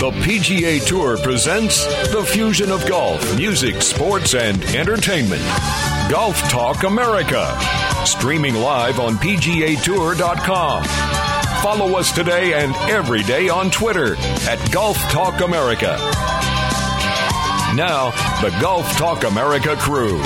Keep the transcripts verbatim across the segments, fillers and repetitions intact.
The P G A Tour presents the fusion of golf, music, sports, and entertainment. Golf Talk America. Streaming live on P G A Tour dot com. Follow us today and every day on Twitter at Golf Talk America. Now, the Golf Talk America crew.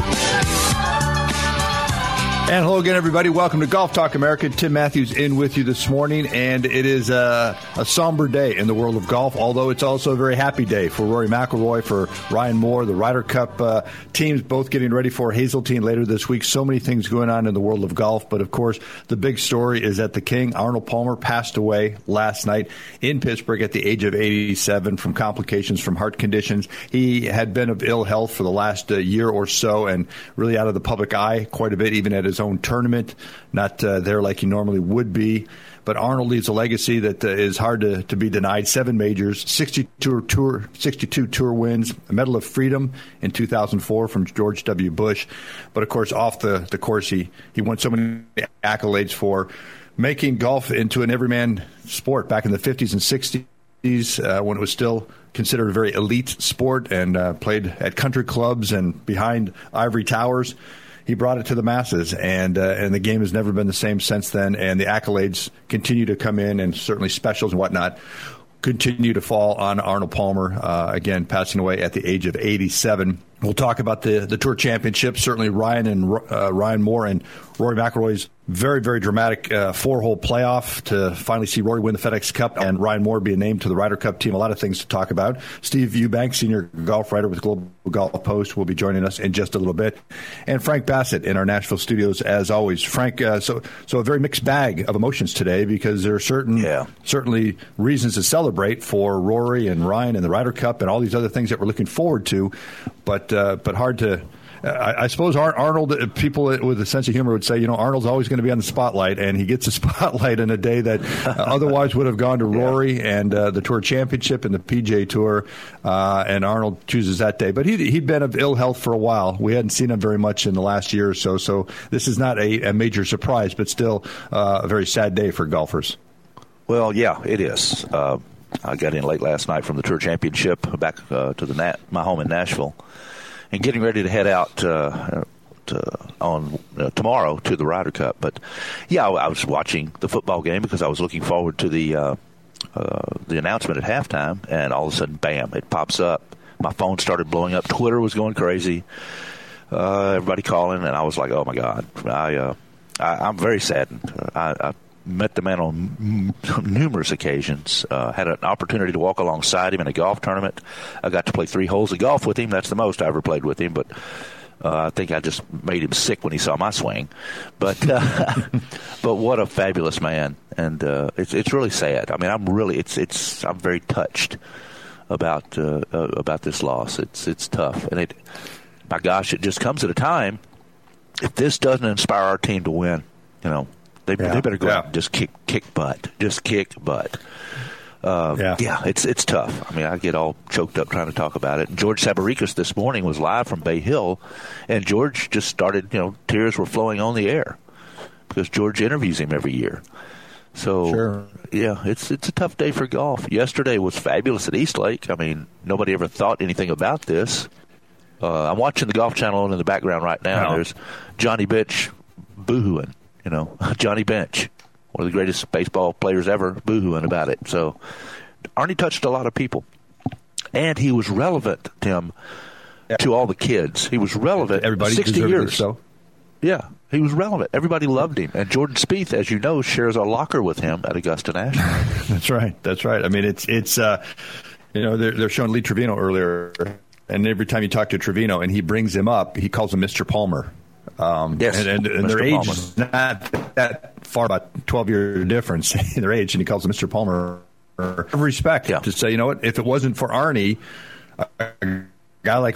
And hello again, everybody. Welcome to Golf Talk America. Tim Matthews in with you this morning, and it is a, a somber day in the world of golf, although it's also a very happy day for Rory McIlroy, for Ryan Moore, the Ryder Cup uh, teams both getting ready for Hazeltine later this week. So many things going on in the world of golf, but of course, the big story is that the King, Arnold Palmer, passed away last night in Pittsburgh at the age of eighty-seven from complications from heart conditions. He had been of ill health for the last uh, year or so and really out of the public eye quite a bit, even at his own tournament, not uh, there like he normally would be. But Arnold leaves a legacy that uh, is hard to, to be denied. Seven majors, sixty-two tour, sixty-two tour wins, a Medal of Freedom in two thousand four from George W. Bush. But, of course, off the, the course, he, he won so many accolades for making golf into an everyman sport back in the fifties and sixties uh, when it was still considered a very elite sport and uh, played at country clubs and behind ivory towers. He brought it to the masses, and uh, and the game has never been the same since then, and the accolades continue to come in, and certainly specials and whatnot continue to fall on Arnold Palmer, uh, again, passing away at the age of eighty-seven. We'll talk about the, the Tour Championship. Certainly Ryan and uh, Ryan Moore and Rory McIlroy's very, very dramatic uh, four-hole playoff to finally see Rory win the FedEx Cup and Ryan Moore be named to the Ryder Cup team. A lot of things to talk about. Steve Eubank, senior golf writer with Global Golf Post, will be joining us in just a little bit. And Frank Bassett in our Nashville studios, as always. Frank, uh, so so a very mixed bag of emotions today because there are certain yeah. certainly reasons to celebrate for Rory and Ryan and the Ryder Cup and all these other things that we're looking forward to, but uh, but hard to. I, I suppose Arnold, people with a sense of humor would say, you know, Arnold's always going to be on the spotlight, and he gets the spotlight in a day that uh, otherwise would have gone to Rory yeah. and uh, the Tour Championship and the P G A Tour, uh, and Arnold chooses that day. But he'd, he'd been of ill health for a while. We hadn't seen him very much in the last year or so, so this is not a, a major surprise, but still uh, a very sad day for golfers. Well, yeah, it is. Uh, I got in late last night from the Tour Championship back uh, to the Nat- my home in Nashville. And getting ready to head out uh, to, on uh, tomorrow to the Ryder Cup. But, yeah, I, I was watching the football game because I was looking forward to the uh, uh, the announcement at halftime, and all of a sudden, bam, it pops up. My phone started blowing up. Twitter was going crazy. Uh, everybody calling, and I was like, oh, my God. I, uh, I, I'm very saddened. I, I met the man on m- numerous occasions, uh, had an opportunity to walk alongside him in a golf tournament. I got to play three holes of golf with him. That's the most I ever played with him, but uh, I think I just made him sick when he saw my swing. But uh, but what a fabulous man, and uh, it's it's really sad. I mean, I'm really it's it's I'm very touched about uh, uh, about this loss. It's it's tough, and it my gosh, it just comes at a time. If this doesn't inspire our team to win, you know. They, yeah. they better go yeah. out and just kick kick butt. Just kick butt. Uh, yeah. yeah, it's it's tough. I mean, I get all choked up trying to talk about it. And George Sabaricas this morning was live from Bay Hill, and George just started, you know, tears were flowing on the air because George interviews him every year. So, sure. yeah, it's it's a tough day for golf. Yesterday was fabulous at East Lake. I mean, nobody ever thought anything about this. Uh, I'm watching the Golf Channel in the background right now. No. There's Johnny Bench boo-hooing. You know, Johnny Bench, one of the greatest baseball players ever, boo-hooing about it. So Arnie touched a lot of people. And he was relevant, Tim, yeah. to all the kids. He was relevant Everybody sixty years. So. Yeah, he was relevant. Everybody loved him. And Jordan Spieth, as you know, shares a locker with him at Augusta National. That's right. That's right. I mean, it's, it's uh, you know, they're, they're showing Lee Trevino earlier. And every time you talk to Trevino and he brings him up, he calls him Mister Palmer. Um, yes, and, and, and their age Palmer. is not that far, about twelve-year difference in their age, and he calls him Mister Palmer. Respect yeah. to say, you know what, if it wasn't for Arnie, a guy like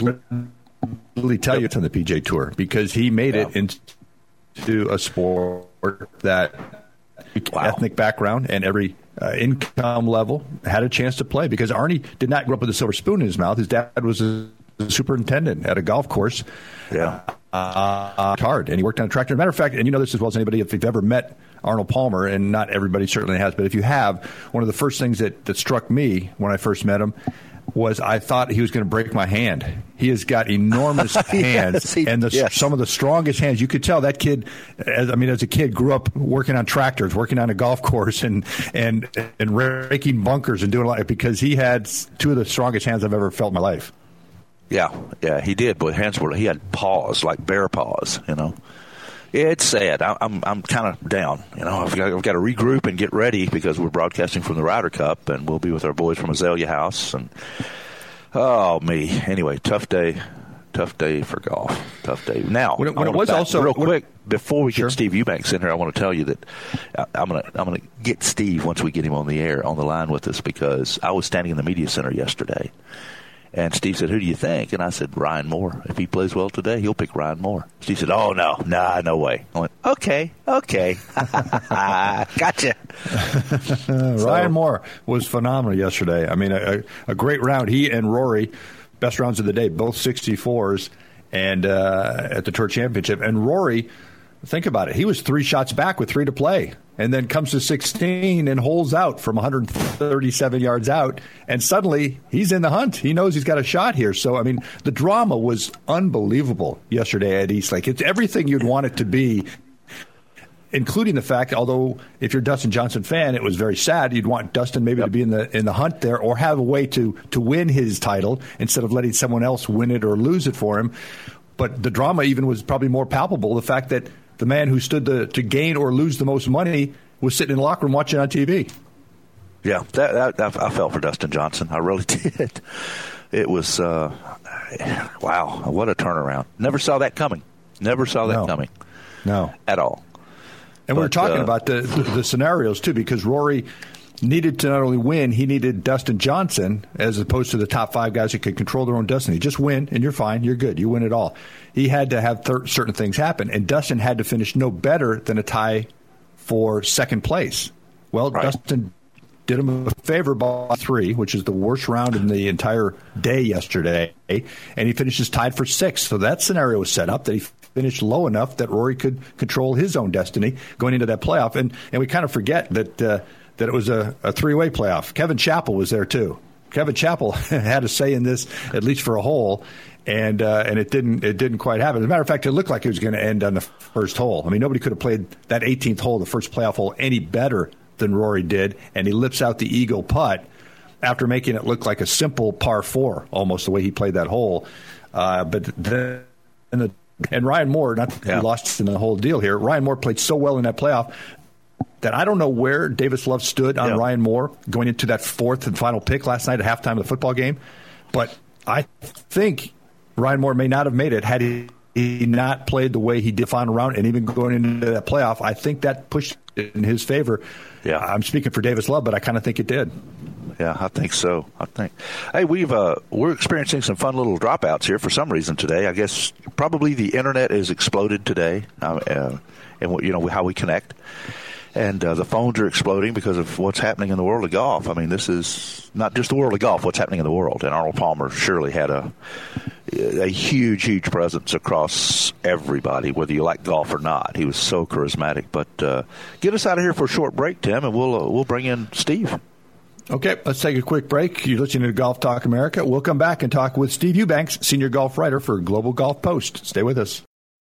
Lee Tellier's on the P G A Tour because he made yeah. it into a sport that wow. ethnic background and every uh, income level had a chance to play because Arnie did not grow up with a silver spoon in his mouth. His dad was a superintendent at a golf course. Yeah. Uh, hard, and he worked on a tractor. As a matter of fact, and you know this as well as anybody, if you've ever met Arnold Palmer, and not everybody certainly has, but if you have, one of the first things that, that struck me when I first met him was I thought he was going to break my hand. He has got enormous hands, yes, he, and the, yes. some of the strongest hands. You could tell that kid, as, I mean, as a kid, grew up working on tractors, working on a golf course, and and and raking bunkers and doing a lot, because he had two of the strongest hands I've ever felt in my life. Yeah, yeah, he did. But hands were, he had paws, like bear paws, you know. It's sad. I, I'm I'm kind of down. You know, I've got, I've got to regroup and get ready because we're broadcasting from the Ryder Cup, and we'll be with our boys from Azalea House. And oh me, anyway, tough day, tough day for golf. Tough day. Now, when it, when it was back, also real when, quick before we sure. get Steve Eubanks in here, I want to tell you that I, I'm gonna I'm gonna get Steve once we get him on the air on the line with us, because I was standing in the media center yesterday. And Steve said, "Who do you think?" And I said, "Ryan Moore. If he plays well today, he'll pick Ryan Moore." Steve said, "Oh, no, nah, no way." I went, okay, okay. Gotcha. uh, so, Ryan Moore was phenomenal yesterday. I mean, a, a great round. He and Rory, best rounds of the day, both sixty-fours and uh, at the Tour Championship. And Rory, think about it, he was three shots back with three to play, and then comes to sixteen and holes out from one hundred thirty-seven yards out, and suddenly he's in the hunt. He knows he's got a shot here. So, I mean, the drama was unbelievable yesterday at Eastlake. It's everything you'd want it to be, including the fact, although if you're a Dustin Johnson fan, it was very sad. You'd want Dustin maybe yep. to be in the in the hunt there, or have a way to, to win his title instead of letting someone else win it or lose it for him. But the drama even was probably more palpable, the fact that the man who stood to, to gain or lose the most money was sitting in the locker room watching on T V. Yeah, that, that, I felt for Dustin Johnson. I really did. It was, uh, wow, what a turnaround. Never saw that coming. Never saw that no. coming. No. At all. And but, we were talking uh, about the, the, the scenarios, too, because Rory needed to not only win, he needed Dustin Johnson as opposed to the top five guys that could control their own destiny. Just win, and you're fine. You're good. You win it all. He had to have thir- certain things happen, and Dustin had to finish no better than a tie for second place. Well, right. Dustin did him a favor by three, which is the worst round in the entire day yesterday, and he finishes tied for sixth. So that scenario was set up that he finished low enough that Rory could control his own destiny going into that playoff. And and we kind of forget that uh, that it was a, a three-way playoff. Kevin Chappell was there too. Kevin Chappell had a say in this, at least for a hole, and uh, and it didn't it didn't quite happen. As a matter of fact, it looked like it was going to end on the first hole. I mean, nobody could have played that eighteenth hole, the first playoff hole, any better than Rory did, and he lips out the eagle putt after making it look like a simple par four, almost the way he played that hole. Uh, but then the, and Ryan Moore, not yeah. lost in the whole deal here. Ryan Moore played so well in that playoff that I don't know where Davis Love stood on yeah. Ryan Moore going into that fourth and final pick last night at halftime of the football game, but I think Ryan Moore may not have made it had he, he not played the way he did final round, and even going into that playoff. I think that pushed it in his favor. Yeah, I'm speaking for Davis Love, but I kind of think it did. Yeah, I think so. I think. Hey, we've uh, we're experiencing some fun little dropouts here for some reason today. I guess probably the internet has exploded today, uh, uh, and you know how we connect, and uh, the phones are exploding because of what's happening in the world of golf. I mean, this is not just the world of golf; what's happening in the world. And Arnold Palmer surely had a a huge, huge presence across everybody, whether you like golf or not. He was so charismatic. But uh, get us out of here for a short break, Tim, and we'll uh, we'll bring in Steve. Okay, let's take a quick break. You're listening to Golf Talk America. We'll come back and talk with Steve Eubanks, senior golf writer for Global Golf Post. Stay with us.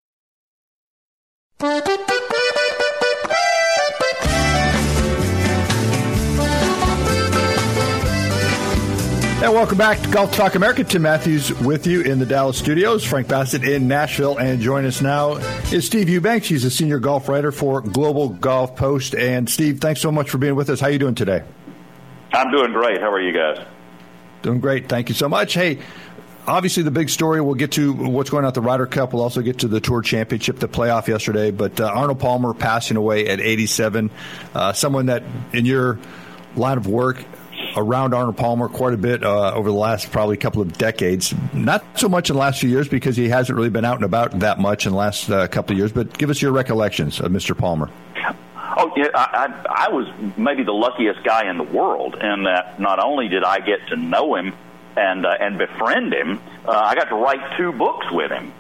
And welcome back to Golf Talk America. Tim Matthews with you in the Dallas studios. Frank Bassett in Nashville. And join us now is Steve Eubanks. He's a senior golf writer for Global Golf Post. And Steve, thanks so much for being with us. How are you doing today? I'm doing great. How are you guys? Doing great. Thank you so much. Hey, obviously the big story, we'll get to what's going on at the Ryder Cup. We'll also get to the Tour Championship, the playoff yesterday. But uh, Arnold Palmer passing away at eighty-seven. Uh, someone that in your line of work around Arnold Palmer quite a bit uh, over the last probably couple of decades. Not so much in the last few years because he hasn't really been out and about that much in the last uh, couple of years. But give us your recollections of Mister Palmer. Oh, yeah, I, I, I was maybe the luckiest guy in the world in that not only did I get to know him and uh, and befriend him, uh, I got to write two books with him.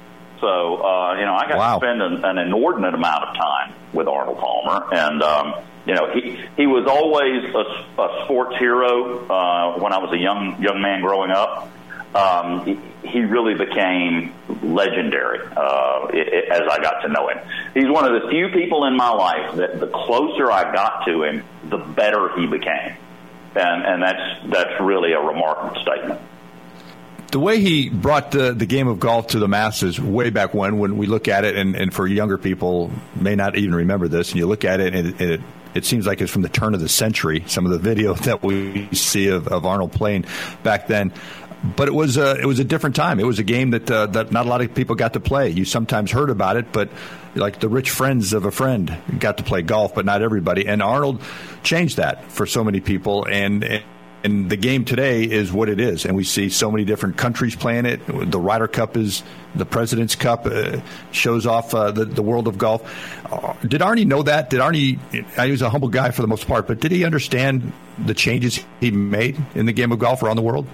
So, uh, you know, I got wow. to spend an, an inordinate amount of time with Arnold Palmer. And, um, you know, he he was always a, a sports hero uh, when I was a young young man growing up. Um, he, he really became legendary uh, it, as I got to know him. He's one of the few people in my life that the closer I got to him, the better he became. And, and that's that's really a remarkable statement. The way he brought the, the game of golf to the masses way back when, when we look at it, and, and for younger people may not even remember this, and you look at it, and it, it, it seems like it's from the turn of the century, some of the video that we see of, of Arnold playing back then. But it was a, it was a different time. It was a game that uh, that not a lot of people got to play. You sometimes heard about it, but like the rich friends of a friend got to play golf, but not everybody. And Arnold changed that for so many people, and, and And the game today is what it is, and we see so many different countries playing it. The Ryder Cup is the President's Cup, uh, shows off uh, the, the world of golf. Uh, did Arnie know that? Did Arnie, he was a humble guy for the most part, but did he understand the changes he made in the game of golf around the world?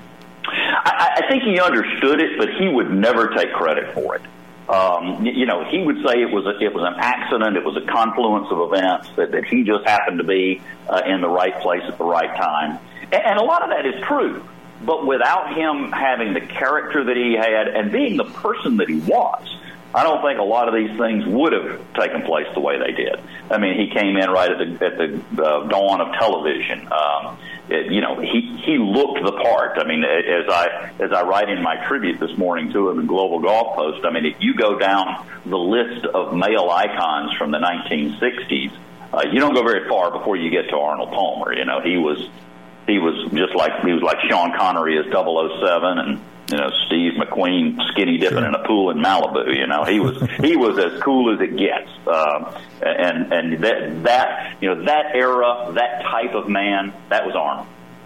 I, I think he understood it, but he would never take credit for it. Um, you know, he would say it was a, it was an accident, it was a confluence of events, that, that he just happened to be uh, in the right place at the right time. And a lot of that is true, but without him having the character that he had and being the person that he was, I don't think a lot of these things would have taken place the way they did. I mean, he came in right at the, at the uh, dawn of television. Um, it, you know, he, he looked the part. I mean, as I as I write in my tribute this morning to him in Global Golf Post, I mean, if you go down the list of male icons from the nineteen sixties, uh, you don't go very far before you get to Arnold Palmer. You know, he was... He was just like he was like Sean Connery as double oh seven, and you know Steve McQueen skinny dipping sure. in a pool in Malibu. You know he was he was as cool as it gets, uh, and and that that you know that era, that type of man, that was Arnold.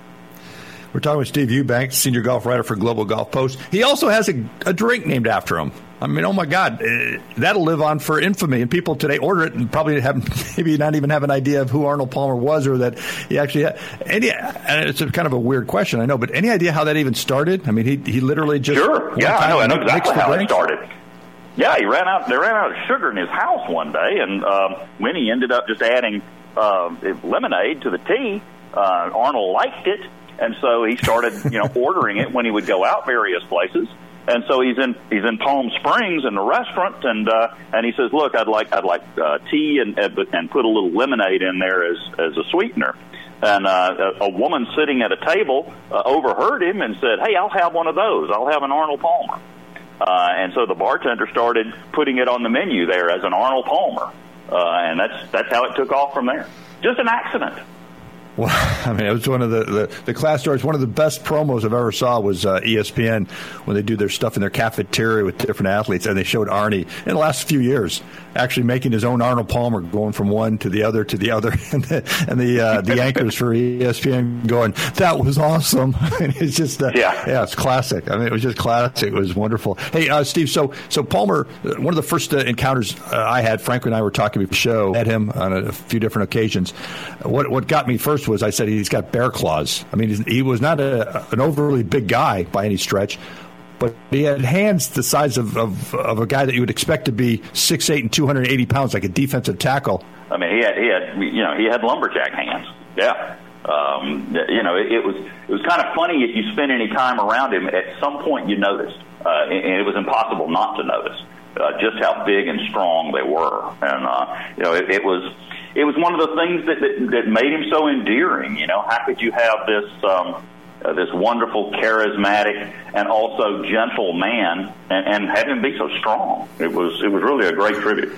We're talking with Steve Eubanks, senior golf writer for Global Golf Post. He also has a, a drink named after him. I mean, oh my God, uh, that'll live on for infamy. And people today order it and probably have maybe not even have an idea of who Arnold Palmer was, or that he actually had any. And it's a kind of a weird question, I know, but any idea how that even started? I mean, he he literally just sure, yeah, I know, I know exactly how it started. Yeah, he ran out. They ran out of sugar in his house one day, and um, when he ended up just adding uh, lemonade to the tea, uh, Arnold liked it. And so he started, you know, ordering it when he would go out various places. And so he's in he's in Palm Springs in the restaurant, and uh, and he says, "Look, I'd like I'd like uh, tea and and put a little lemonade in there as as a sweetener." And uh, a, a woman sitting at a table uh, overheard him and said, "Hey, I'll have one of those. I'll have an Arnold Palmer." Uh, and so the bartender started putting it on the menu there as an Arnold Palmer, uh, and that's that's how it took off from there. Just an accident. Well, I mean, it was one of the, the, the class stories. One of the best promos I've ever saw was uh, E S P N when they do their stuff in their cafeteria with different athletes, and they showed Arnie in the last few years actually making his own Arnold Palmer, going from one to the other to the other, and the and the, uh, the anchors for E S P N going, "That was awesome!" And it's just uh, yeah, yeah, it's classic. I mean, it was just classic. It was wonderful. Hey, uh, Steve, so so Palmer, one of the first uh, encounters uh, I had, Frank and I were talking before the show, met him on a, a few different occasions. What what got me first was I said he's got bear claws. I mean, he was not a, an overly big guy by any stretch, but he had hands the size of, of, of a guy that you would expect to be six eight and two hundred eighty pounds, like a defensive tackle. I mean, he had he had you know he had lumberjack hands. Yeah, um, you know it, it was it was kind of funny if you spent any time around him. At some point, you noticed, uh, and it was impossible not to notice uh, just how big and strong they were. And uh, you know, it, it was. It was one of the things that, that, that made him so endearing. You know, how could you have this um, uh, this wonderful, charismatic, and also gentle man, and, and have him be so strong? It was it was really a great tribute.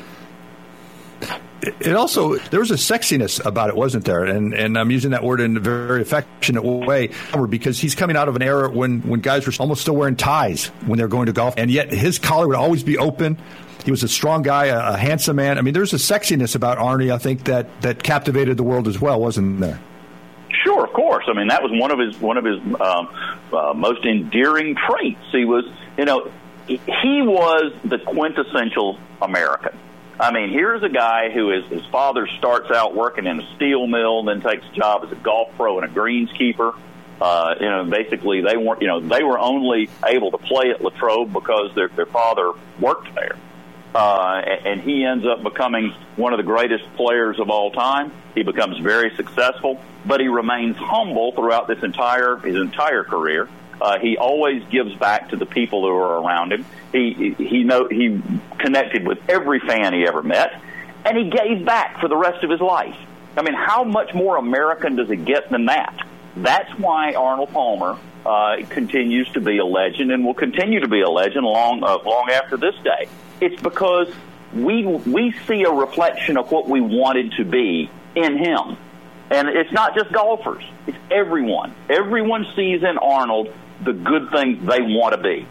It also, there was a sexiness about it, wasn't there? And and I'm using that word in a very affectionate way, because he's coming out of an era when, when guys were almost still wearing ties when they're going to golf, and yet his collar would always be open. He was a strong guy, a, a handsome man. I mean, there's a sexiness about Arnie, I think, that, that captivated the world as well, wasn't there? Sure, of course. I mean, that was one of his one of his um, uh, most endearing traits. He was, you know, he was the quintessential American. I mean, here's a guy who is his father starts out working in a steel mill, then takes a job as a golf pro and a greenskeeper. Uh, you know, basically they weren't, you know, they were only able to play at Latrobe because their, their father worked there. Uh, and he ends up becoming one of the greatest players of all time. He becomes very successful, but he remains humble throughout this entire, his entire career. Uh, he always gives back to the people who are around him. He, he, know, he connected with every fan he ever met, and he gave back for the rest of his life. I mean, how much more American does it get than that? That's why Arnold Palmer uh, continues to be a legend and will continue to be a legend long, uh, long after this day. It's because we we see a reflection of what we wanted to be in him. And it's not just golfers. It's everyone. Everyone sees in Arnold the good things they want to be.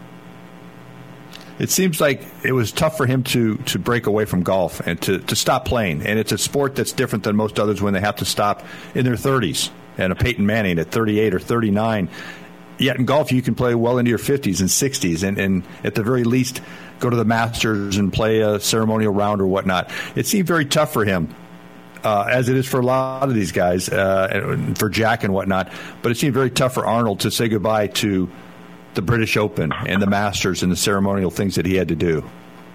It seems like it was tough for him to, to break away from golf and to, to stop playing. And it's a sport that's different than most others when they have to stop in their thirties. And a Peyton Manning at thirty-eight or thirty-nine. Yet in golf, you can play well into your fifties and sixties, and, and at the very least, go to the Masters and play a ceremonial round or whatnot. It seemed very tough for him, uh, as it is for a lot of these guys, uh, and for Jack and whatnot. But it seemed very tough for Arnold to say goodbye to the British Open and the Masters and the ceremonial things that he had to do.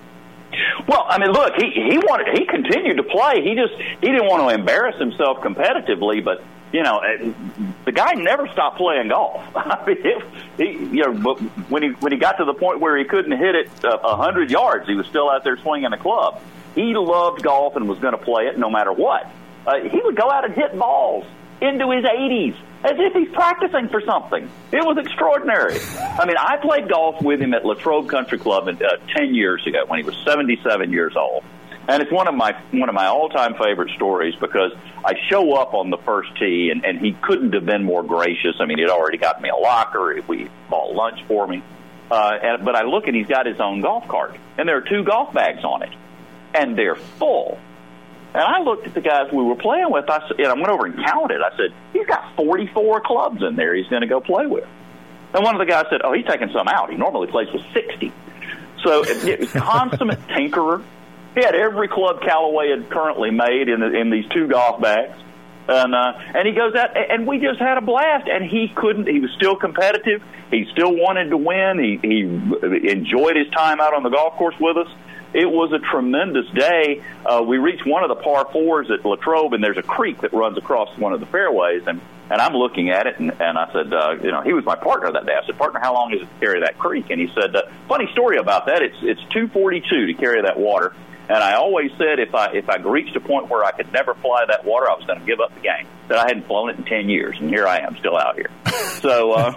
Well, I mean, look, he he wanted he continued to play. He just he didn't want to embarrass himself competitively, but. You know, the guy never stopped playing golf. I mean, it, he, you know, but when he when he got to the point where he couldn't hit it a uh, hundred yards, he was still out there swinging a club. He loved golf and was going to play it no matter what. Uh, he would go out and hit balls into his eighties as if he's practicing for something. It was extraordinary. I mean, I played golf with him at Latrobe Country Club uh, ten years ago when he was seventy-seven years old. And it's one of my one of my all-time favorite stories because I show up on the first tee, and, and he couldn't have been more gracious. I mean, he'd already got me a locker. We bought lunch for me. Uh, and, but I look, and he's got his own golf cart, and there are two golf bags on it, and they're full. And I looked at the guys we were playing with, I said, and I went over and counted. I said, he's got forty-four clubs in there he's going to go play with. And one of the guys said, oh, he's taking some out. He normally plays with sixty. So it, it was consummate tinkerer. He had every club Callaway had currently made in, the, in these two golf bags. And uh, and he goes out, and we just had a blast. And he couldn't, he was still competitive. He still wanted to win. He, he enjoyed his time out on the golf course with us. It was a tremendous day. Uh, we reached one of the par fours at Latrobe, and there's a creek that runs across one of the fairways. And, and I'm looking at it, and, and I said, uh, you know, he was my partner that day. I said, partner, how long is it to carry that creek? And he said, uh, funny story about that. It's it's two forty-two to carry that water. And I always said if I if I reached a point where I could never fly that water, I was going to give up the game. That I hadn't flown it in ten years, and here I am still out here. So, uh,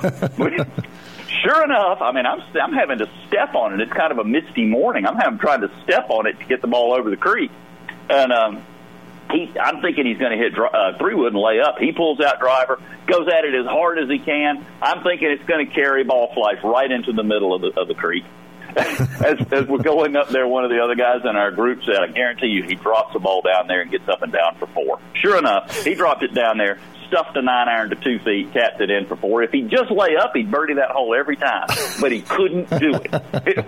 sure enough, I mean, I'm I'm having to step on it. It's kind of a misty morning. I'm having trying to step on it to get the ball over the creek, and um, he I'm thinking he's going to hit uh, three wood and lay up. He pulls out driver, goes at it as hard as he can. I'm thinking it's going to carry, ball flies right into the middle of the of the creek. as, as we're going up there, one of the other guys in our group said, I guarantee you he drops the ball down there and gets up and down for four. Sure enough, he dropped it down there, stuffed a nine iron to two feet, tapped it in for four. If he'd just lay up, he'd birdie that hole every time, but he couldn't do it.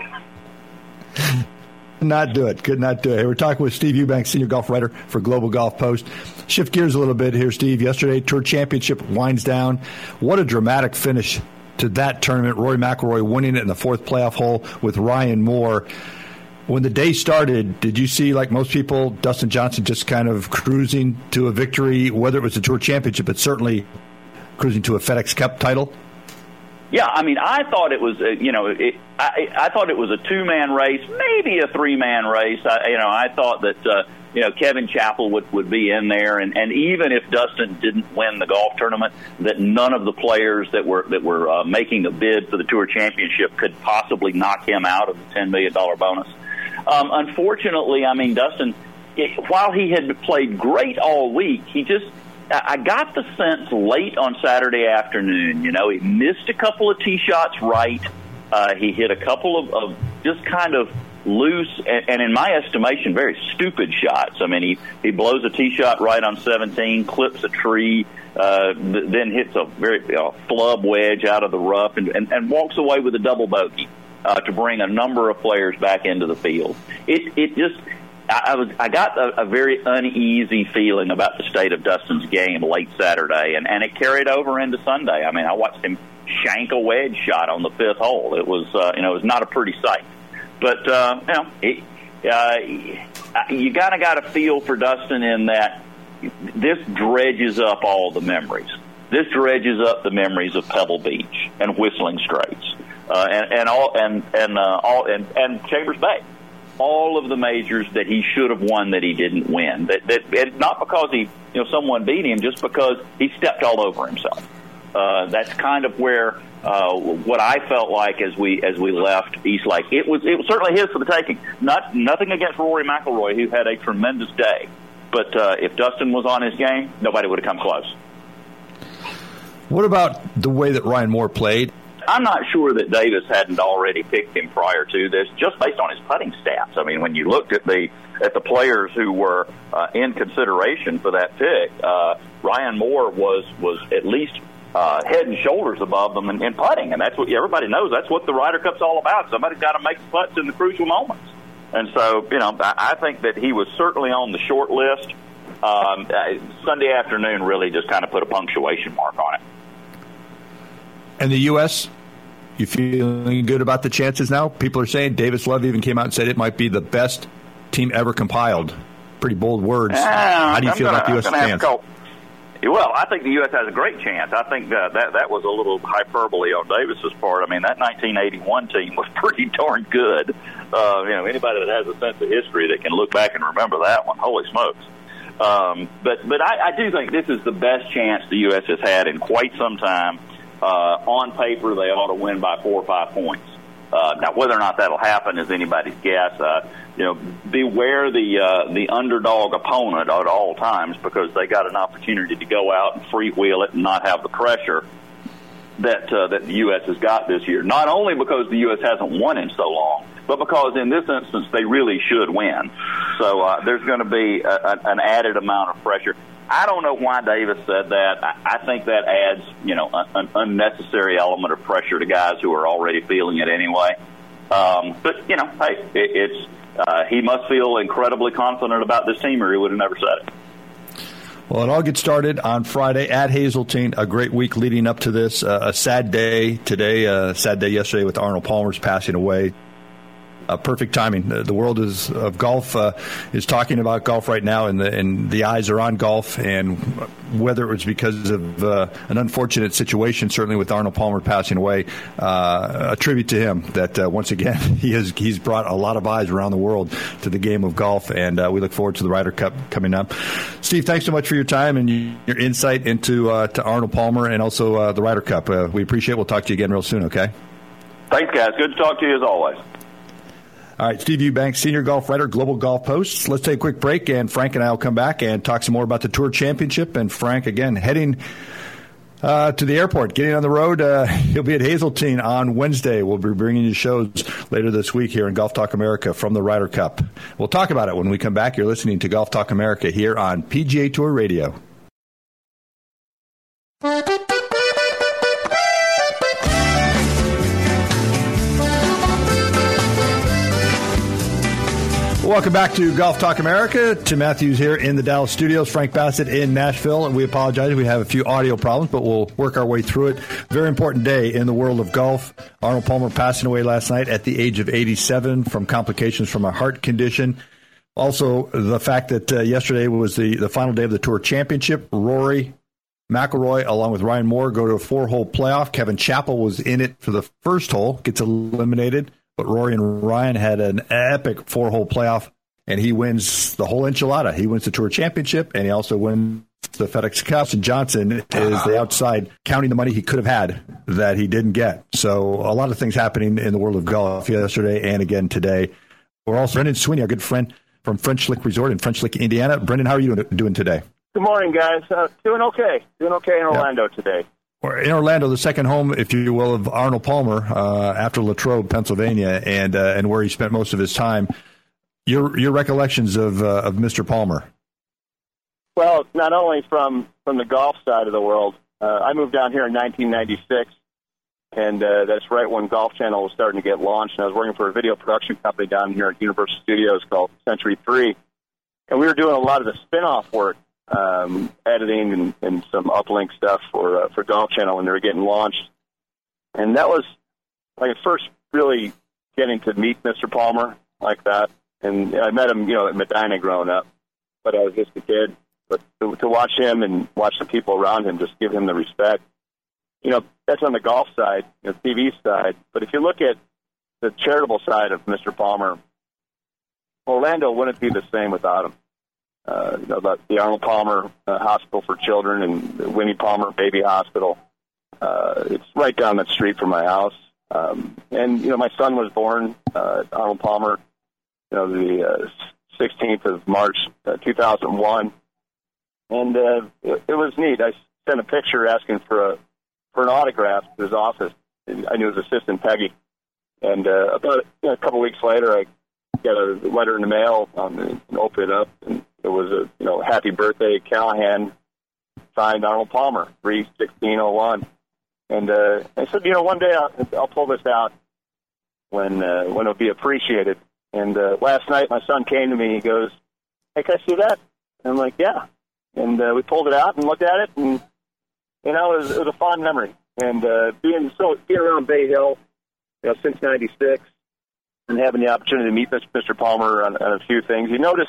Not do it. Could not do it. Hey, we're talking with Steve Eubanks, senior golf writer for Global Golf Post. Shift gears a little bit here, Steve. Yesterday, Tour Championship winds down. What a dramatic finish to that tournament. Rory McIlroy winning it in the fourth playoff hole with Ryan Moore. When the day started, did you see, like most people, Dustin Johnson just kind of cruising to a victory, whether it was the Tour Championship, but certainly cruising to a FedEx Cup title? Yeah, I mean, I thought it was, a, you know, it, I, I thought it was a two-man race, maybe a three-man race. I, you know, I thought that, uh, you know, Kevin Chappell would, would be in there, and, and even if Dustin didn't win the golf tournament, that none of the players that were that were uh, making a bid for the Tour Championship could possibly knock him out of the ten million dollars bonus. Um, unfortunately, I mean, Dustin, it, while he had played great all week, he just, I got the sense late on Saturday afternoon, you know, he missed a couple of tee shots right. Uh, he hit a couple of, of just kind of loose and, and, in my estimation, very stupid shots. I mean, he, he blows a tee shot right on seventeen, clips a tree, uh, th- then hits a very uh, flub wedge out of the rough and, and, and walks away with a double bogey uh, to bring a number of players back into the field. It, it just... I, I was I got a, a very uneasy feeling about the state of Dustin's game late Saturday, and, and it carried over into Sunday. I mean, I watched him shank a wedge shot on the fifth hole. It was uh, you know it was not a pretty sight, but uh, you know it, uh, you kind of got a feel for Dustin in that this dredges up all the memories. This dredges up the memories of Pebble Beach and Whistling Straits, uh, and and all and and uh, all and, and Chambers Bay. All of the majors that he should have won that he didn't win. That that not because he you know someone beat him, just because he stepped all over himself. Uh, that's kind of where uh, what I felt like as we as we left East Lake. It was it was certainly his for the taking. Not nothing against Rory McIlroy, who had a tremendous day. But uh, if Dustin was on his game, nobody would have come close. What about the way that Ryan Moore played? I'm not sure that Davis hadn't already picked him prior to this, just based on his putting stats. I mean, when you looked at the at the players who were uh, in consideration for that pick, uh, Ryan Moore was was at least uh, head and shoulders above them in, in putting, and that's what everybody knows. That's what the Ryder Cup's all about. Somebody's got to make the putts in the crucial moments, and so you know, I, I think that he was certainly on the short list. Um, uh, Sunday afternoon really just kind of put a punctuation mark on it. And the U S, you feeling good about the chances now? People are saying Davis Love even came out and said it might be the best team ever compiled. Pretty bold words. Uh, How do you I'm feel gonna, about the U S chance? Go, well, I think the U S has a great chance. I think uh, that that was a little hyperbole on Davis's part. I mean, that nineteen eighty-one team was pretty darn good. Uh, you know, anybody that has a sense of history that can look back and remember that one, holy smokes. Um, but but I, I do think this is the best chance the U S has had in quite some time. Uh, on paper, they ought to win by four or five points. Uh, now, whether or not that'll happen is anybody's guess. Uh, you know, beware the uh, the underdog opponent at all times, because they got an opportunity to go out and freewheel it and not have the pressure that uh, that the U S has got this year. Not only because the U S hasn't won in so long, but because in this instance they really should win. So uh, there's going to be a, a, an added amount of pressure. I don't know why Davis said that. I, I think that adds, you know, a, an unnecessary element of pressure to guys who are already feeling it anyway. Um, but, you know, hey, it, it's uh, he must feel incredibly confident about this team, or he would have never said it. Well, it all gets started on Friday at Hazeltine. A great week leading up to this. Uh, a sad day today, a sad day yesterday with Arnold Palmer's passing away. Uh, perfect timing. The, the world is of golf uh, is talking about golf right now, and the and the eyes are on golf. And whether it was because of uh, an unfortunate situation, certainly with Arnold Palmer passing away, uh, a tribute to him. That uh, once again he has he's brought a lot of eyes around the world to the game of golf, and uh, we look forward to the Ryder Cup coming up. Steve, thanks so much for your time and your insight into uh, to Arnold Palmer and also uh, the Ryder Cup. Uh, we appreciate it. We'll talk to you again real soon. Okay. Thanks, guys. Good to talk to you as always. All right, Steve Eubanks, senior golf writer, Global Golf Post. Let's take a quick break, and Frank and I will come back and talk some more about the Tour Championship. And Frank, again, heading uh, to the airport, getting on the road. Uh, he'll be at Hazeltine on Wednesday. We'll be bringing you shows later this week here in Golf Talk America from the Ryder Cup. We'll talk about it when we come back. You're listening to Golf Talk America here on P G A Tour Radio. Welcome back to Golf Talk America. Tim Matthews here in the Dallas studios. Frank Bassett in Nashville. And we apologize. We have a few audio problems, but we'll work our way through it. Very important day in the world of golf. Arnold Palmer passing away last night at the age of eighty-seven from complications from a heart condition. Also, the fact that uh, yesterday was the, the final day of the Tour Championship. Rory McIlroy, along with Ryan Moore, go to a four-hole playoff. Kevin Chappell was in it for the first hole, gets eliminated. But Rory and Ryan had an epic four-hole playoff, and he wins the whole enchilada. He wins the Tour Championship, and he also wins the FedEx Cup. And Johnson is the outside counting the money he could have had that he didn't get. So a lot of things happening in the world of golf yesterday and again today. We're also Brendan Sweeney, our good friend from French Lick Resort in French Lick, Indiana. Brendan, how are you doing today? Good morning, guys. Uh, doing okay. Doing okay in Orlando yeah. today. In Orlando, the second home, if you will, of Arnold Palmer uh, after Latrobe, Pennsylvania, and uh, and where he spent most of his time. Your your recollections of uh, of Mister Palmer? Well, not only from, from the golf side of the world. Uh, I moved down here in nineteen ninety-six, And uh, that's right when Golf Channel was starting to get launched. And I was working for a video production company down here at Universal Studios called Century three. And we were doing a lot of the spin-off work, um, editing and, and some uplink stuff for uh, for Golf Channel when they were getting launched. And that was like first really getting to meet Mister Palmer like that. And I met him, you know, at Medina growing up, but I was just a kid. But to, to watch him and watch the people around him, just give him the respect. You know, that's on the golf side, the T V side. But if you look at the charitable side of Mister Palmer, Orlando wouldn't be the same without him. Uh, you know, the, the Arnold Palmer uh, Hospital for Children and the Winnie Palmer Baby Hospital. Uh, it's right down the street from my house. Um, and, you know, my son was born, uh, Arnold Palmer, you know, the uh, sixteenth of March, uh, two thousand one. And uh, it, it was neat. I sent a picture asking for a for an autograph to his office. I knew his assistant, Peggy. And uh, about you know, a couple weeks later, I got a letter in the mail um, and opened it up, and it was a you know happy birthday, Callahan, signed Arnold Palmer, three sixteen oh one. And uh, I said, you know, one day I'll, I'll pull this out when uh, when it'll be appreciated. And uh, last night, my son came to me. He goes, "Hey, can I see that?" And I'm like, "Yeah." And uh, we pulled it out and looked at it, and you know, it was, it was a fond memory. And uh, being so being around Bay Hill, you know, since ninety-six, and having the opportunity to meet Mister Palmer on, on a few things, you notice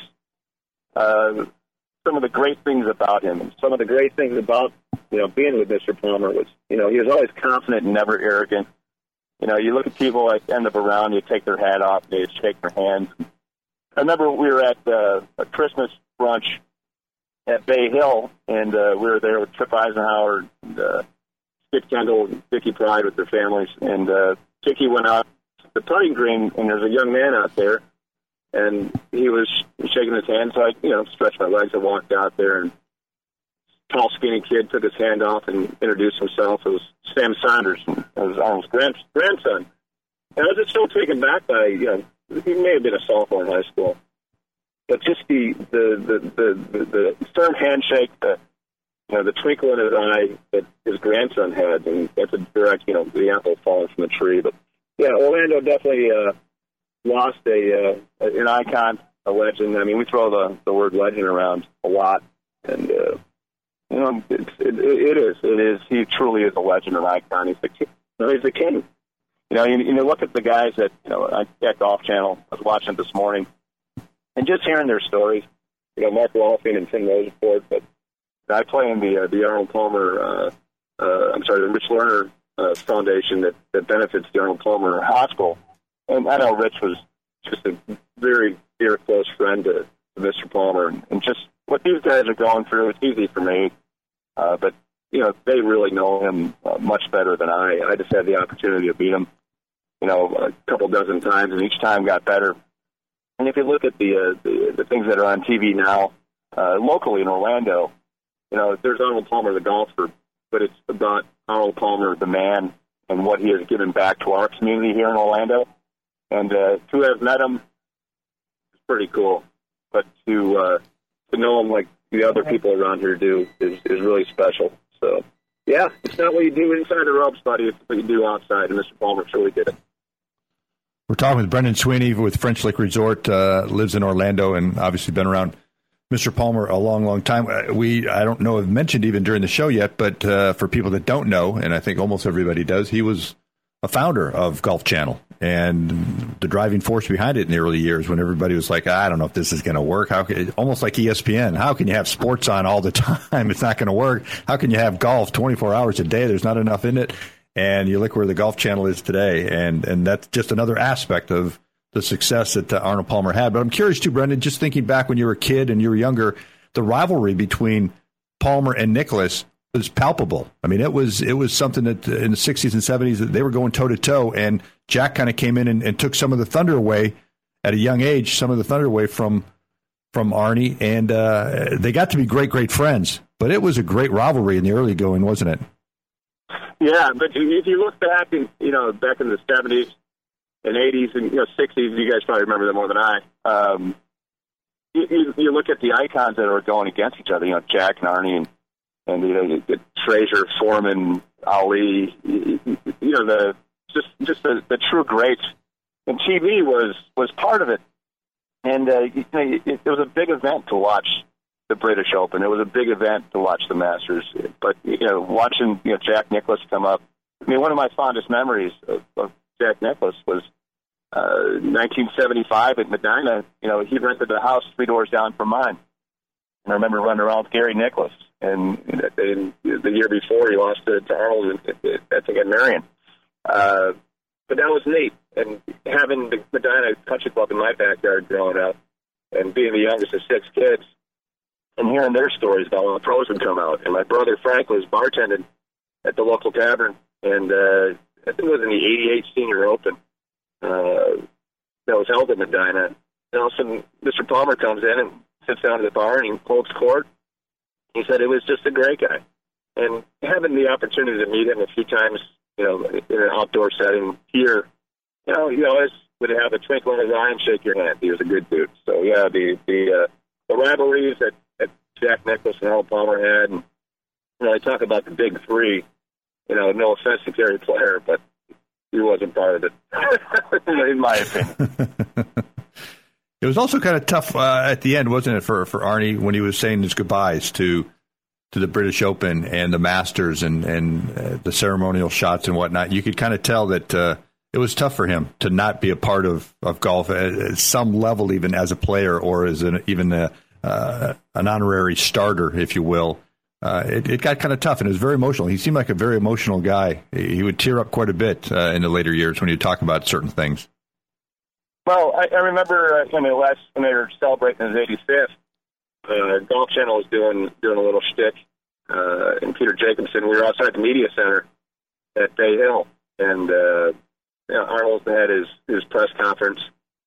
uh, some of the great things about him. And some of the great things about, you know, being with Mister Palmer was, you know, he was always confident and never arrogant. You know, you look at people like end up around, you take their hat off, they shake their hands. I remember we were at uh, a Christmas brunch at Bay Hill, and uh, we were there with Trip Eisenhower and uh, Skip Kendall and Dickie Pride with their families. And uh, Dickie went out to the putting green, and there's a young man out there, and he was shaking his hand. So I, you know, stretched my legs and walked out there, and tall, skinny kid took his hand off and introduced himself. It was Sam Saunders, and it was Arnold's grand, grandson. And I was just so taken back by, you know, he may have been a sophomore in high school. But just the the, the, the, the, the firm handshake, the, you know, the twinkle in his eye that his grandson had, and that's a direct, you know, the apple falling from the tree. But, yeah, Orlando definitely uh, lost a uh, an icon, a legend. I mean, we throw the, the word legend around a lot, and, uh, you know, it's, it, it is. It is. He truly is a legend, an icon. He's the king. You know, he's the king. You know, you, you look at the guys that, you know, at Golf Channel, I was watching it this morning, and just hearing their stories, you know, Mark Rolfing and Tim Roseport, but I play in the uh, the Arnold Palmer, uh, uh, I'm sorry, the Rich Lerner uh, Foundation that, that benefits the Arnold Palmer Hospital. And I know Rich was just a very dear, close friend to, to Mister Palmer. And, and just what these guys are going through, it's easy for me. Uh, but, you know, they really know him uh, much better than I. I just had the opportunity to meet him, you know, a couple dozen times, and each time got better. And if you look at the, uh, the the things that are on T V now, uh, locally in Orlando, you know, there's Arnold Palmer, the golfer, but it's about Arnold Palmer, the man, and what he has given back to our community here in Orlando. And uh, to have met him is pretty cool. But to uh, to know him like the other people around here do is, is really special. So, yeah, it's not what you do inside the ropes, buddy. It's what you do outside, and Mister Palmer truly did it. We're talking with Brendan Sweeney with French Lick Resort, uh, lives in Orlando, and obviously been around Mister Palmer a long, long time. We, I don't know, have mentioned even during the show yet, but uh, for people that don't know, and I think almost everybody does, he was a founder of Golf Channel and the driving force behind it in the early years when everybody was like, I don't know if this is going to work. How can, almost like E S P N. How can you have sports on all the time? It's not going to work. How can you have golf twenty-four hours a day? There's not enough in it. And you look where the Golf Channel is today, and, and that's just another aspect of the success that uh, Arnold Palmer had. But I'm curious, too, Brendan, just thinking back when you were a kid and you were younger, the rivalry between Palmer and Nicklaus was palpable. I mean, it was it was something that in the sixties and seventies that they were going toe-to-toe, and Jack kind of came in and, and took some of the thunder away at a young age, some of the thunder away from, from Arnie, and uh, they got to be great, great friends. But it was a great rivalry in the early going, wasn't it? Yeah, but if you look back, in, you know, back in the seventies and eighties and you know sixties, you guys probably remember that more than I. Um, you, you, you look at the icons that are going against each other. You know, Jack and Arnie and and you know, Frazier, Foreman, Ali, you, you know, the just just the, the true greats. And T V was, was part of it. And uh, you know, it, it was a big event to watch the British Open. It was a big event to watch the Masters. But, you know, watching you know Jack Nicklaus come up, I mean, one of my fondest memories of, of Jack Nicklaus was uh, nineteen seventy-five at Medina. You know, he rented a house three doors down from mine. And I remember running around with Gary Nicklaus. And, and the year before, he lost to, to Arnold, I think, at Marion. Uh, but that was neat. And having the Medina Country Club in my backyard growing up and being the youngest of six kids and hearing their stories about when the pros would come out. And my brother Frank was bartending at the local tavern. And uh, I think it was in the eighty-eight Senior Open uh, that was held in Medina. And all of a sudden, Mister Palmer comes in and sits down at the bar and he holds court. He said it was just a great guy. And having the opportunity to meet him a few times, you know, in an outdoor setting here, you know, he always would have a twinkle in his eye and shake your hand. He was a good dude. So, yeah, the the, uh, the rivalries that, that Jack Nicklaus and Arnold Palmer had, and, you know, they talk about the big three. You know, no offense to Gary Player, but he wasn't part of it, in my opinion. It was also kind of tough uh, at the end, wasn't it, for, for Arnie when he was saying his goodbyes to to the British Open and the Masters and, and uh, the ceremonial shots and whatnot. You could kind of tell that uh, it was tough for him to not be a part of, of golf at, at some level, even as a player or as an, even a, uh, an honorary starter, if you will. Uh, it, it got kind of tough, and it was very emotional. He seemed like a very emotional guy. He would tear up quite a bit uh, in the later years when he would talk about certain things. Well, I, I remember uh, when, they last, when they were celebrating his eighty-fifth, uh, Golf Channel was doing doing a little shtick, uh, and Peter Jacobson, we were outside the media center at Bay Hill, and uh, you know, Arnold had his, his press conference,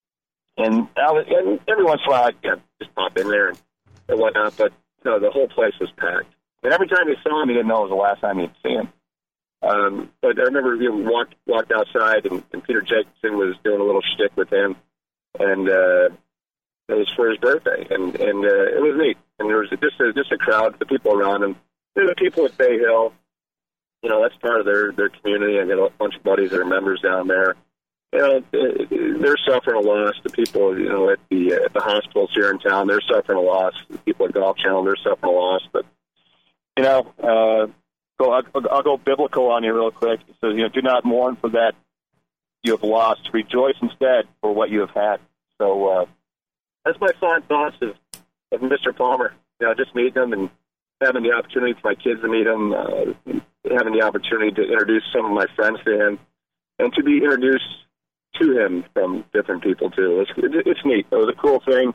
and, I was, and every once in a while I'd you know, just pop in there and, and whatnot, but you know, the whole place was packed. And every time he saw him, he didn't know it was the last time he'd see him. Um, but I remember we walked walked outside, and, and Peter Jacobson was doing a little shtick with him, and uh, it was for his birthday, and and uh, it was neat. And there was just a, just a crowd, the people around him, you know, the people at Bay Hill. You know, that's part of their their community. I got a bunch of buddies that are members down there. You know, they're suffering a loss. The people, you know, at the at the hospitals here in town, they're suffering a loss. The people at Golf Channel, they're suffering a loss. But you know, uh, go I'll, I'll go biblical on you real quick. It says, you know, do not mourn for that you have lost. Rejoice instead for what you have had. So uh, that's my fond thoughts of, of Mister Palmer. You know, just meeting him and having the opportunity for my kids to meet him, uh, having the opportunity to introduce some of my friends to him, and to be introduced to him from different people too. It's, it's neat. It was a cool thing.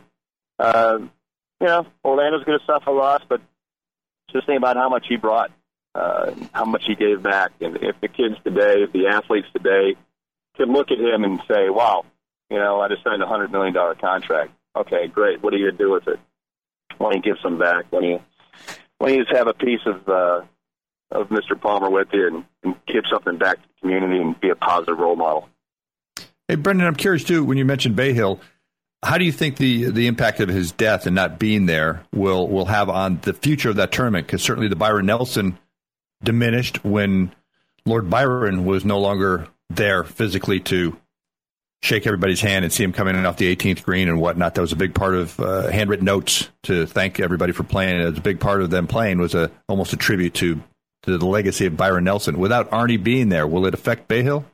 Um, you know, Orlando's going to suffer a loss, but just think about how much he brought, uh, how much he gave back. And if the kids today, the athletes today, can look at him and say, wow, you know, I just signed a one hundred million dollars contract. Okay, great. What are you going to do with it? Why don't you give some back? Why don't you, why don't you just have a piece of uh, of Mister Palmer with you and, and give something back to the community and be a positive role model? Hey, Brendan, I'm curious, too, when you mentioned Bay Hill, how do you think the the impact of his death and not being there will, will have on the future of that tournament? Because certainly the Byron Nelson diminished when Lord Byron was no longer there physically to shake everybody's hand and see him coming in off the eighteenth green and whatnot. That was a big part of uh, handwritten notes to thank everybody for playing. It was a big part of them playing was a almost a tribute to, to the legacy of Byron Nelson. Without Arnie being there, will it affect Bay Hill?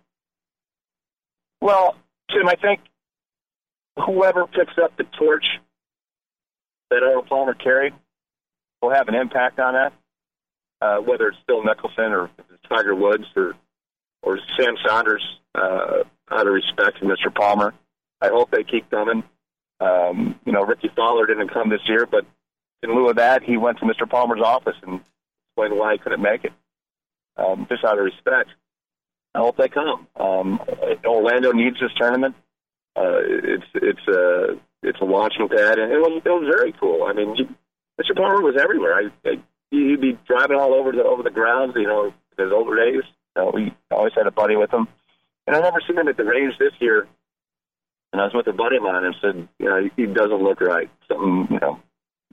Well, Tim, I think whoever picks up the torch that Arnold Palmer carried will have an impact on that, uh, whether it's Phil Mickelson or Tiger Woods or, or Sam Saunders, uh, out of respect for Mister Palmer. I hope they keep coming. Um, you know, Ricky Fowler didn't come this year, but in lieu of that, he went to Mister Palmer's office and explained why he couldn't make it, um, just out of respect. I hope they come. Um, Orlando needs this tournament. Uh, it's it's a it's a launching pad, and it was it was very cool. I mean, you, Mister Palmer was everywhere. I, I he'd be driving all over the over the grounds. You know, in his older days. You know, we always had a buddy with him, and I never seen him at the range this year. And I was with a buddy of mine and said, you know, he doesn't look right. Something, you know,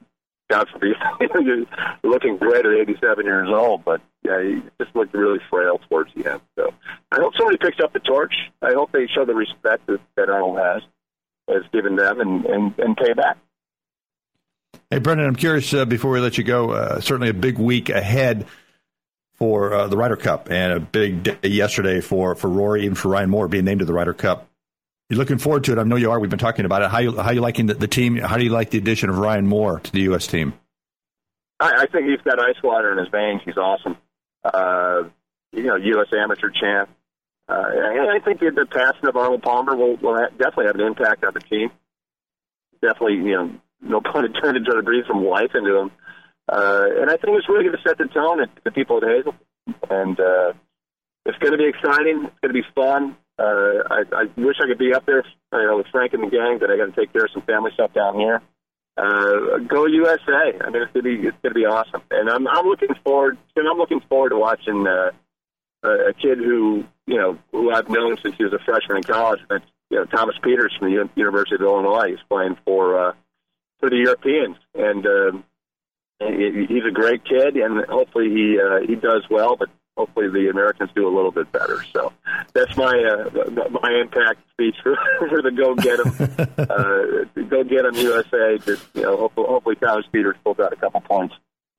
God forbid, you're looking great at eighty-seven years old, but yeah, he just looked really frail towards the end. So I hope somebody picks up the torch. I hope they show the respect that, that Arnold has, has given them, and, and, and pay back. Hey, Brendan, I'm curious, uh, before we let you go, uh, certainly a big week ahead for uh, the Ryder Cup, and a big day yesterday for, for Rory, even for Ryan Moore being named to the Ryder Cup. You're looking forward to it. I know you are. We've been talking about it. How you how you liking the, the team? How do you like the addition of Ryan Moore to the U S team? I, I think he's got ice water in his veins. He's awesome. Uh, you know, U S amateur champ. Uh, and I think the, the passing of Arnold Palmer will, will ha- definitely have an impact on the team. Definitely, you know, no pun intended, trying to breathe some life into him. Uh, and I think it's really going to set the tone at the people at Hazel. And uh, it's going to be exciting. It's going to be fun. Uh, I, I wish I could be up there, you know, with Frank and the gang, but I got to take care of some family stuff down here. Uh, go U S A! I mean, it's gonna be it's gonna be awesome, and I'm I'm looking forward. And I'm looking forward to watching uh, a kid who you know who I've known since he was a freshman in college. That's you know Thomas Peters from the U- University of Illinois. He's playing for uh, for the Europeans, and um, he, he's a great kid, and hopefully he uh, he does well. But hopefully the Americans do a little bit better. So that's my uh, my impact speech for, for the go get them, uh, go get them U S A. Just you know, hopefully, hopefully Thomas Peters pulls out a couple points.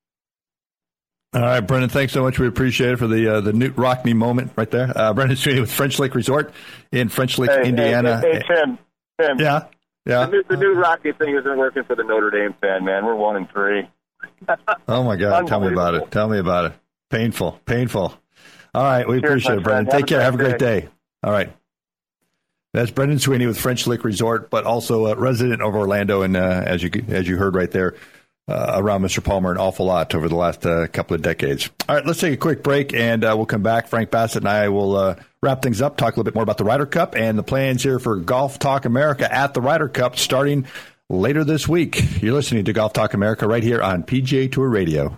All right, Brendan, thanks so much. We appreciate it for the uh, the Newt Rockne moment right there. Uh, Brendan Sweeney with French Lake Resort in French Lake, hey, Indiana. Hey, hey, hey, Tim, Tim. Yeah, yeah. The, the Newt Rockne thing isn't working for the Notre Dame fan, man. We're one and three. Oh my God! Tell me about it. Tell me about it. Painful, painful. All right, we Cheers, appreciate it, Brendan. Take care. Have a great day. day. All right. That's Brendan Sweeney with French Lake Resort, but also a resident of Orlando, and uh, as you as you heard right there, uh, around Mister Palmer an awful lot over the last uh, couple of decades. All right, let's take a quick break, and uh, we'll come back. Frank Bassett and I will uh, wrap things up, talk a little bit more about the Ryder Cup and the plans here for Golf Talk America at the Ryder Cup starting later this week. You're listening to Golf Talk America right here on P G A Tour Radio.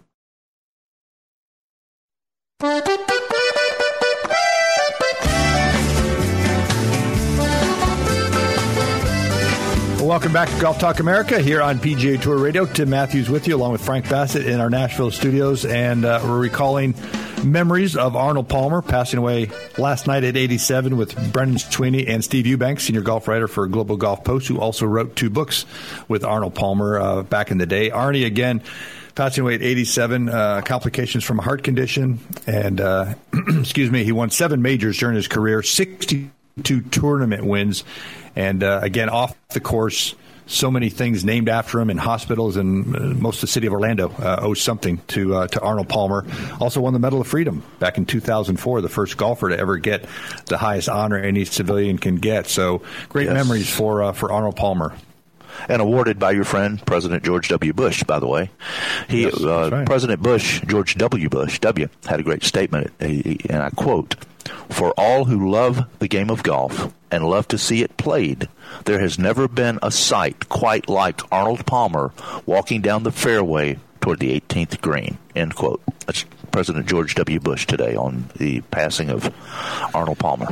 Welcome back to Golf Talk America here on P G A Tour Radio. Tim Matthews with you, along with Frank Bassett in our Nashville studios. And uh, we're recalling memories of Arnold Palmer, passing away last night at eighty-seven, with Brendan Sweeney and Steve Eubanks, senior golf writer for Global Golf Post, who also wrote two books with Arnold Palmer uh, back in the day. Arnie, again, passing away at eighty-seven, uh, complications from a heart condition. And, uh, excuse me, he won seven majors during his career, sixty-two tournament wins. And, uh, again, off the course, so many things named after him in hospitals, and uh, most of the city of Orlando uh, owes something to uh, to Arnold Palmer. Also won the Medal of Freedom back in two thousand four, the first golfer to ever get the highest honor any civilian can get. So great yes. memories for uh, for Arnold Palmer. And awarded by your friend, President George W. Bush, by the way. He, yes, uh, right. President Bush, George W. Bush, W, had a great statement, and I quote, "For all who love the game of golf and love to see it played, there has never been a sight quite like Arnold Palmer walking down the fairway toward the eighteenth green," end quote. That's President George W. Bush today on the passing of Arnold Palmer.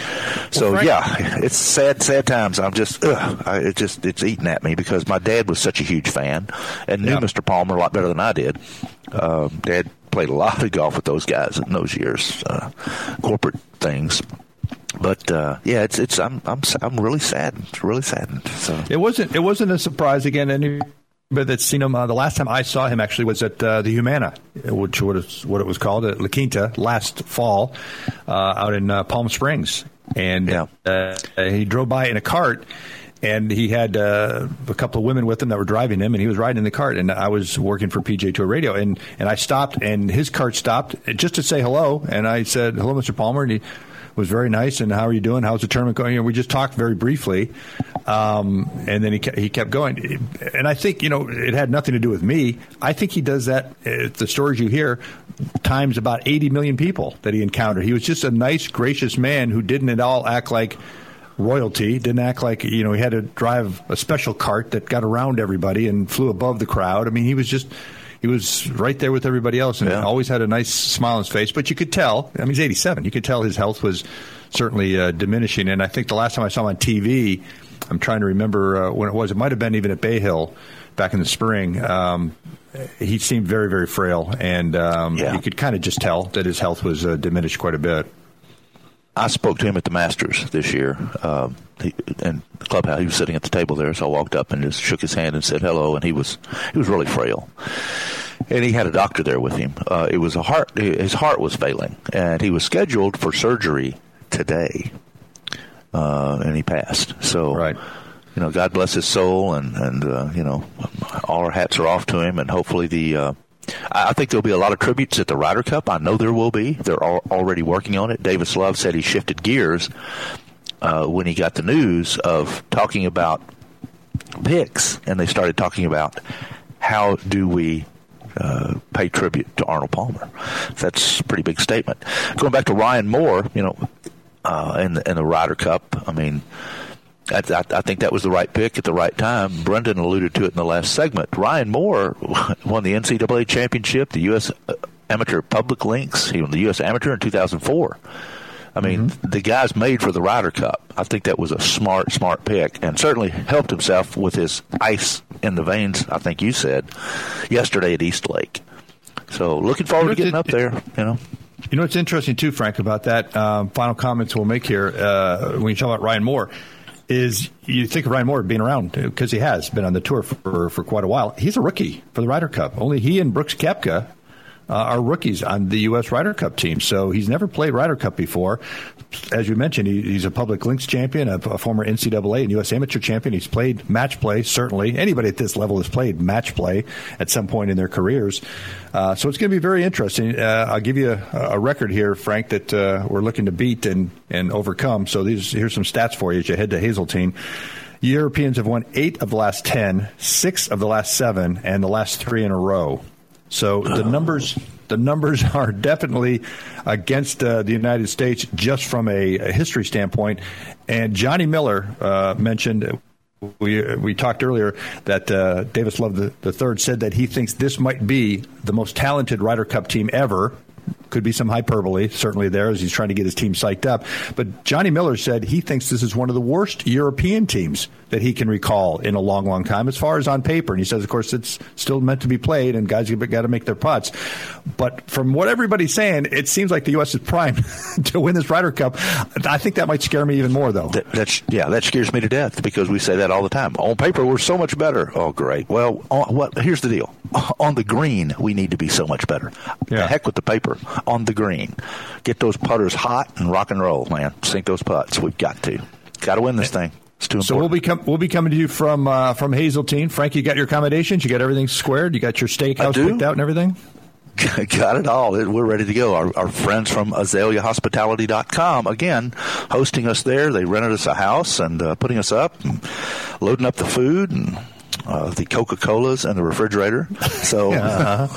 So, well, yeah, it's sad, sad times. I'm just, ugh, I, it just, it's eating at me because my dad was such a huge fan and knew yeah. Mister Palmer a lot better than I did. Um, Dad played a lot of golf with those guys in those years, uh, corporate things. But uh, yeah, it's it's I'm I'm I'm really saddened, really saddened. So it wasn't it wasn't a surprise again. Anybody that's seen him, uh, the last time I saw him actually was at uh, the Humana, which was what it was called at La Quinta last fall, uh, out in uh, Palm Springs, and yeah. uh, he drove by in a cart. And he had uh, a couple of women with him that were driving him, and he was riding in the cart. And I was working for P G A Tour Radio, and, and I stopped, and his cart stopped just to say hello. And I said, "Hello, Mister Palmer," and he was very nice. "And how are you doing? How's the tournament going?" And we just talked very briefly, um, and then he kept, he kept going. And I think, you know, it had nothing to do with me. I think he does that, uh, the stories you hear, times about eighty million people that he encountered. He was just a nice, gracious man who didn't at all act like royalty, didn't act like, you know, he had to drive a special cart that got around everybody and flew above the crowd. I mean, he was just, he was right there with everybody else, and yeah. always had a nice smile on his face. But you could tell, I mean, he's eighty-seven, you could tell his health was certainly uh, diminishing. And I think the last time I saw him on T V, I'm trying to remember uh, when it was, it might have been even at Bay Hill back in the spring, um, he seemed very, very frail, and um, yeah. you could kind of just tell that his health was uh, diminished quite a bit. I spoke to him at the Masters this year, uh, he, in the clubhouse. He was sitting at the table there, so I walked up and just shook his hand and said hello, and he was he was really frail. And he had a doctor there with him. Uh, it was a heart; his heart was failing, and he was scheduled for surgery today, uh, and he passed. So, right. you know, God bless his soul, and and uh, you know, all our hats are off to him, and hopefully the. Uh, I think there'll be a lot of tributes at the Ryder Cup. I know there will be. They're all already working on it. Davis Love said he shifted gears uh, when he got the news of talking about picks, and they started talking about how do we uh, pay tribute to Arnold Palmer. That's a pretty big statement. Going back to Ryan Moore, you know, uh, in the, in the Ryder Cup, I mean, I, I, I think that was the right pick at the right time. Brendan alluded to it in the last segment. Ryan Moore won the N C double A championship, the U S Amateur Public Links. He won the U S Amateur in two thousand four. I mean, mm-hmm. the guy's made for the Ryder Cup. I think that was a smart, smart pick, and certainly helped himself with his ice in the veins, I think you said, yesterday at East Lake. So looking forward to getting up there, you know. You know what's interesting, too, Frank, about that, um, final comments we'll make here uh, when you talk about Ryan Moore, is you think of Ryan Moore being around, because he has been on the tour for, for quite a while. He's a rookie for the Ryder Cup. Only he and Brooks Koepka uh, are rookies on the U S Ryder Cup team. So he's never played Ryder Cup before. As you mentioned, he, he's a public links champion, a, a former N C double A and U S amateur champion. He's played match play, certainly. Anybody at this level has played match play at some point in their careers. Uh, so it's going to be very interesting. Uh, I'll give you a, a record here, Frank, that uh, we're looking to beat and, and overcome. So these here's some stats for you as you head to Hazeltine. Europeans have won eight of the last ten, six of the last seven, and the last three in a row. So the numbers the numbers are definitely against uh, the United States just from a, a history standpoint. And Johnny Miller uh, mentioned, we we talked earlier, that uh, Davis Love the, the third said that he thinks this might be the most talented Ryder Cup team ever. Could be some hyperbole, certainly there, as he's trying to get his team psyched up. But Johnny Miller said he thinks this is one of the worst European teams that he can recall in a long, long time, as far as on paper. And he says, of course, it's still meant to be played, and guys have got to make their putts. But from what everybody's saying, it seems like the U S is primed to win this Ryder Cup. I think that might scare me even more, though. That, that's yeah, that scares me to death, because we say that all the time. On paper, we're so much better. Oh, great. Well, on, what? Here's the deal. On the green, we need to be so much better. Yeah. The heck with the paper. On the green. Get those putters hot and rock and roll, man. Sink those putts. We've got to. Got to win this thing. It's too important. So we'll be, com- we'll be coming to you from uh, from Hazeltine. Frank, you got your accommodations? You got everything squared? You got your steakhouse picked out and everything? Got it all. We're ready to go. Our, our friends from azalea hospitality dot com, again, hosting us there. They rented us a house and uh, putting us up and loading up the food and uh, the Coca-Colas and the refrigerator. So, uh,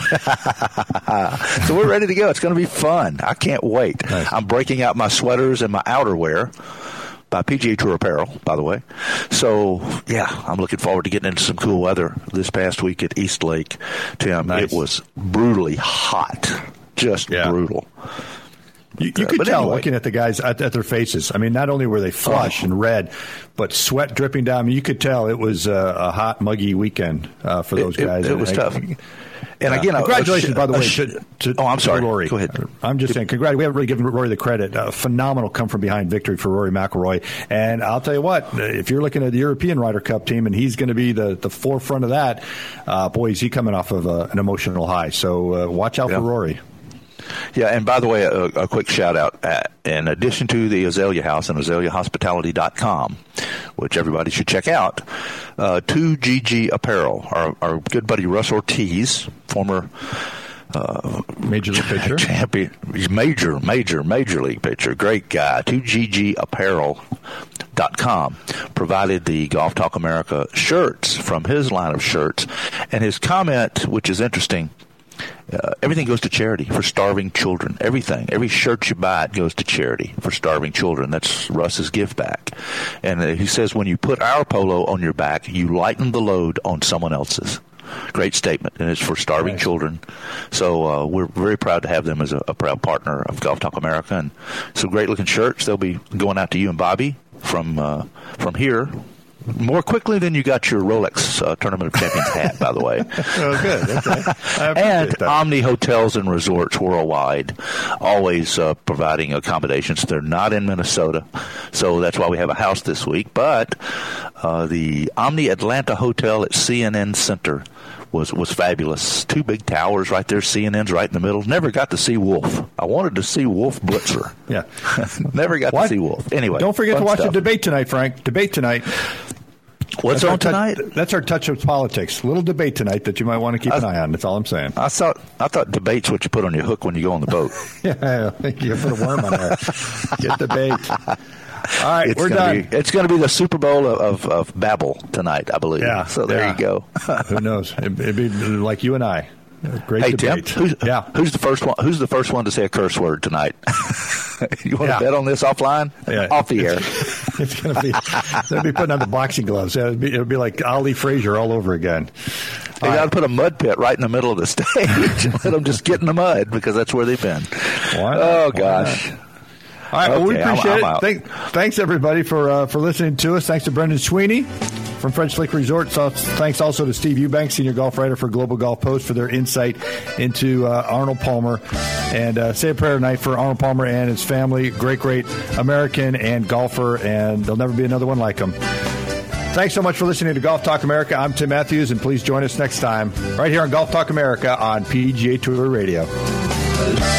so we're ready to go. It's going to be fun. I can't wait. Nice. I'm breaking out my sweaters and my outerwear by P G A Tour Apparel, by the way. So, yeah, I'm looking forward to getting into some cool weather this past week at East Lake. Tim, nice. It was brutally hot, just yeah. brutal. You, you could tell anyway. Looking at the guys at, at their faces. I mean, not only were they flushed oh. and red, but sweat dripping down. I mean, you could tell it was a, a hot, muggy weekend uh, for those it, guys. It, it was I, tough. And again, uh, congratulations, by the way, sh- to, to, oh, I'm sorry. to Rory. Go ahead. I'm just saying, congrats. We haven't really given Rory the credit. A phenomenal come-from-behind victory for Rory McIlroy. And I'll tell you what, if you're looking at the European Ryder Cup team and he's going to be the, the forefront of that, uh, boy, is he coming off of a, an emotional high. So uh, watch out yeah. for Rory. Yeah, and by the way, a, a quick shout-out. Uh, in addition to the Azalea House and azalea hospitality dot com, which everybody should check out, uh, two G G Apparel, our, our good buddy Russ Ortiz, former uh, Major League pitcher. Champion, major, major, Major League pitcher. Great guy. two G G apparel dot com provided the Golf Talk America shirts from his line of shirts. And his comment, which is interesting, Uh, everything goes to charity for starving children. Everything. Every shirt you buy, it goes to charity for starving children. That's Russ's give back. And uh, he says, when you put our polo on your back, you lighten the load on someone else's. Great statement. And it's for starving nice. children. So uh, we're very proud to have them as a, a proud partner of Golf Talk America. And some great-looking shirts. They'll be going out to you and Bobby from uh, from here More quickly than you got your Rolex uh, Tournament of Champions hat, by the way. Oh, good. Okay. And that. Omni Hotels and Resorts worldwide, always uh, providing accommodations. They're not in Minnesota, so that's why we have a house this week. But uh, the Omni Atlanta Hotel at C N N Center was was fabulous. Two big towers right there, C N N's right in the middle. Never got to see Wolf. I wanted to see Wolf Blitzer. Yeah. Never got what? to see Wolf. Anyway. Don't forget to watch stuff. the debate tonight, Frank. Debate tonight. What's that's on our tonight? Touch, that's our touch of politics. A little debate tonight that you might want to keep I, an eye on. That's all I'm saying. I thought I thought debate's what you put on your hook when you go on the boat. Yeah, you put a worm on there. Get debate. All right, it's we're done. Be, it's going to be the Super Bowl of, of, of Babel tonight, I believe. Yeah. So there yeah. you go. Who knows? It, it'd be like you and I. Great hey, debate. Tim, who's, yeah. who's the first one? Who's the first one to say a curse word tonight? You want yeah. to bet on this offline? Yeah. Off the air. It's going to be. They'll be putting on the boxing gloves. It'll be, it'll be like Ali Frazier all over again. They got to put a mud pit right in the middle of the stage and let them just get in the mud because that's where they've been. Why oh gosh. All right, well, okay, we appreciate I'm, I'm it. Thank, thanks, everybody, for uh, for listening to us. Thanks to Brendan Sweeney from French Lick Resort. So thanks also to Steve Eubanks, senior golf writer for Global Golf Post, for their insight into uh, Arnold Palmer. And uh, say a prayer tonight for Arnold Palmer and his family. Great, great American and golfer, and there'll never be another one like him. Thanks so much for listening to Golf Talk America. I'm Tim Matthews, and please join us next time right here on Golf Talk America on P G A Tour Radio.